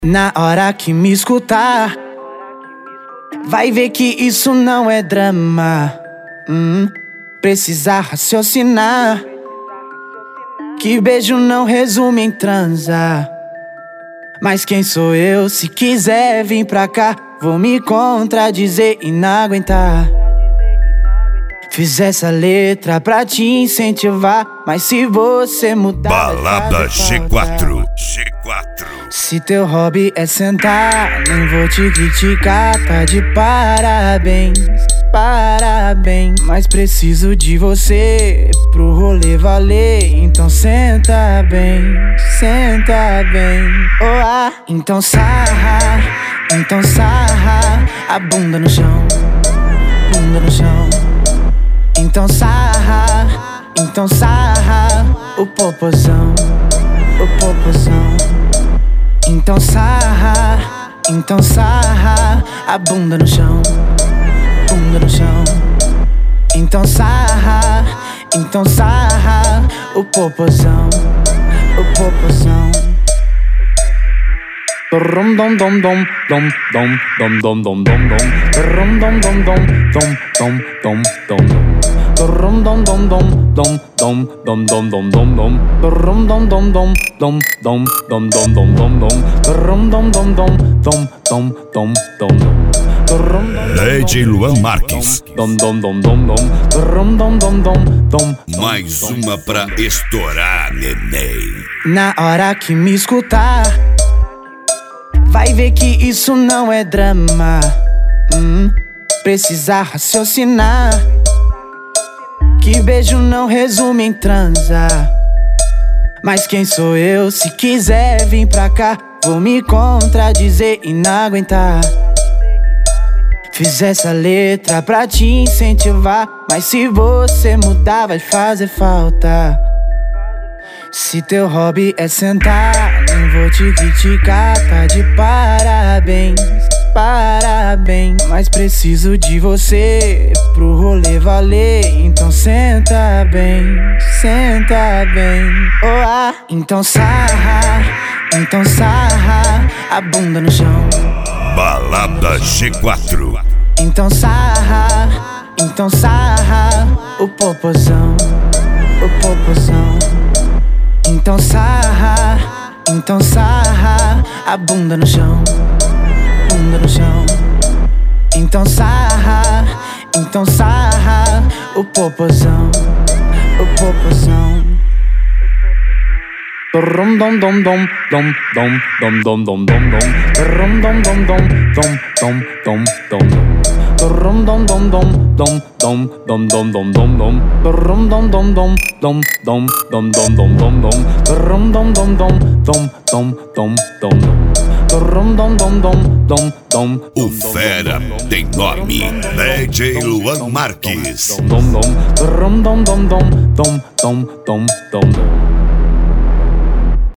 Na hora que me escutar, vai ver que isso não é drama. Precisa raciocinar, que beijo não resume em transar. Mas quem sou eu? Se quiser vir pra cá, vou me contradizer e não aguentar. Fiz essa letra pra te incentivar, mas se você mudar, Balada G4. Se teu hobby é sentar, nem vou te criticar, tá de parabéns, parabéns. Mas preciso de você pro rolê valer, então senta bem, senta bem. Oh, ah, então sarra a bunda no chão, bunda no chão. Então sarra o popozão, o popozão. Então sarra a bunda no chão, bunda no chão. Então sarra o popozão, o popozão. Dom dom dom dom dom dom dom dom dom dom dom dom dom dom dom dom dom dom. Dom dom dom dom dom dom dom dom dom dom dom. Dom dom dom dom dom dom dom dom dom dom dom. Dom dom dom dom dom dom dom dom dom. DJ Luan Marques. Dom dom dom dom dom. Dom dom dom dom dom. Mais uma pra estourar, neném. Na hora que me escutar, vai ver que isso não é drama. Precisa raciocinar, que beijo não resume em transar. Mas quem sou eu? Se quiser vir pra cá, vou me contradizer e não aguentar. Fiz essa letra pra te incentivar, mas se você mudar vai fazer falta. Se teu hobby é sentar, nem vou te criticar, tá de parabéns, parabéns. Mas preciso de você pro rolê valer, então senta bem, senta bem. Oh, ah, então sarra a bunda no chão. Balada G4. Então sarra o popozão, o popozão. Então sarra a bunda no chão, bunda no chão. Então sarra o popozão, o popozão. Dom dom dom dom dom dom dom dom dom dom dom. Dom dom dom dom dom dom dom dom. Dom dom dom dom dom dom dom dom dom dom dom. Dom dom dom dom dom dom dom dom dom dom dom. Dom dom dom dom dom dom dom dom dom. Dom dom dom dom dom dom. O fera tem nome, DJ Luan Marques. Dom dom dom dom dom dom dom dom dom dom.